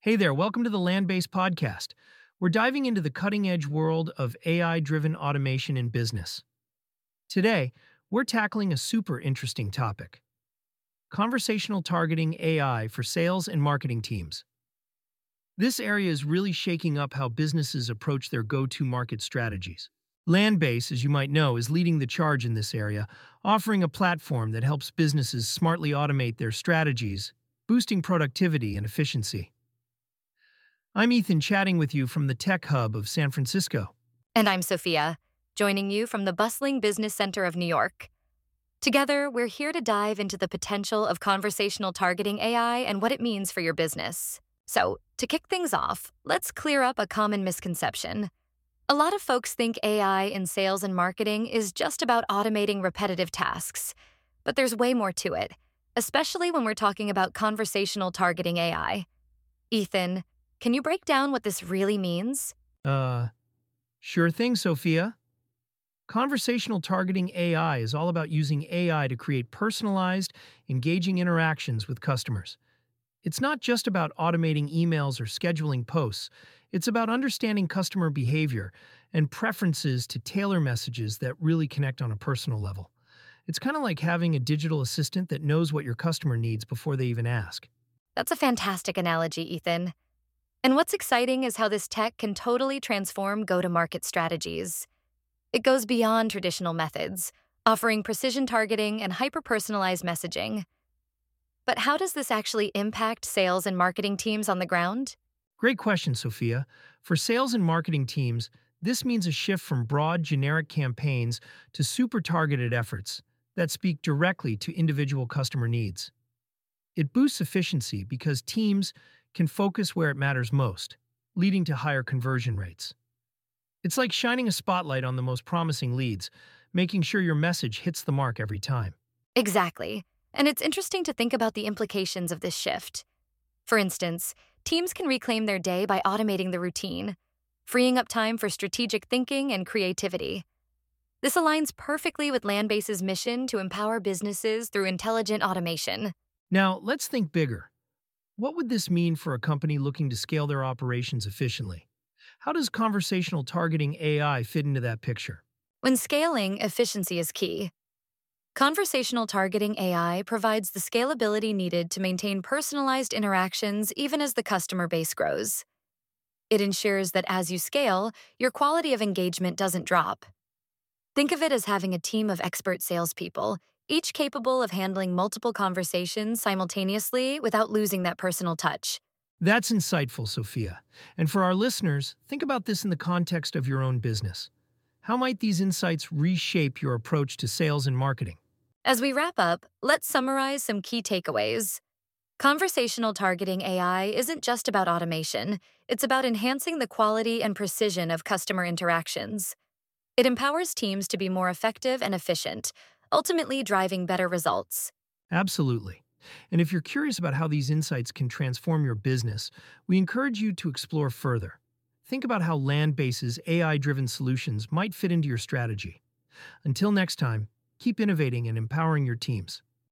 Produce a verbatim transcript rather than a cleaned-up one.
Hey there, welcome to the Land-Based Podcast. We're diving into the cutting-edge world of A I-driven automation in business. Today, we're tackling a super interesting topic: conversational targeting A I for sales and marketing teams. This area is really shaking up how businesses approach their go-to-market strategies. Landbase, as you might know, is leading the charge in this area, offering a platform that helps businesses smartly automate their strategies, boosting productivity and efficiency. I'm Ethan, chatting with you from the Tech Hub of San Francisco. And I'm Sophia, joining you from the bustling business center of New York. Together, we're here to dive into the potential of conversational targeting A I and what it means for your business. So, to kick things off, let's clear up a common misconception. A lot of folks think A I in sales and marketing is just about automating repetitive tasks, but there's way more to it, especially when we're talking about conversational targeting A I. Ethan, can you break down what this really means? Uh, sure thing, Sophia. Conversational targeting A I is all about using A I to create personalized, engaging interactions with customers. It's not just about automating emails or scheduling posts. It's about understanding customer behavior and preferences to tailor messages that really connect on a personal level. It's kind of like having a digital assistant that knows what your customer needs before they even ask. That's a fantastic analogy, Ethan. And what's exciting is how this tech can totally transform go-to-market strategies. It goes beyond traditional methods, offering precision targeting and hyper-personalized messaging. But how does this actually impact sales and marketing teams on the ground? Great question, Sophia. For sales and marketing teams, this means a shift from broad, generic campaigns to super targeted efforts that speak directly to individual customer needs. It boosts efficiency because teams can focus where it matters most, leading to higher conversion rates. It's like shining a spotlight on the most promising leads, making sure your message hits the mark every time. Exactly. And it's interesting to think about the implications of this shift. For instance, teams can reclaim their day by automating the routine, freeing up time for strategic thinking and creativity. This aligns perfectly with Landbase's mission to empower businesses through intelligent automation. Now, let's think bigger. What would this mean for a company looking to scale their operations efficiently? How does conversational targeting A I fit into that picture? When scaling, efficiency is key. Conversational targeting A I provides the scalability needed to maintain personalized interactions even as the customer base grows. It ensures that as you scale, your quality of engagement doesn't drop. Think of it as having a team of expert salespeople, each capable of handling multiple conversations simultaneously without losing that personal touch. That's insightful, Sophia. And for our listeners, think about this in the context of your own business. How might these insights reshape your approach to sales and marketing? As we wrap up, let's summarize some key takeaways. Conversational targeting A I isn't just about automation. It's about enhancing the quality and precision of customer interactions. It empowers teams to be more effective and efficient, ultimately driving better results. Absolutely. And if you're curious about how these insights can transform your business, we encourage you to explore further. Think about how Landbase's A I-driven solutions might fit into your strategy. Until next time, keep innovating and empowering your teams.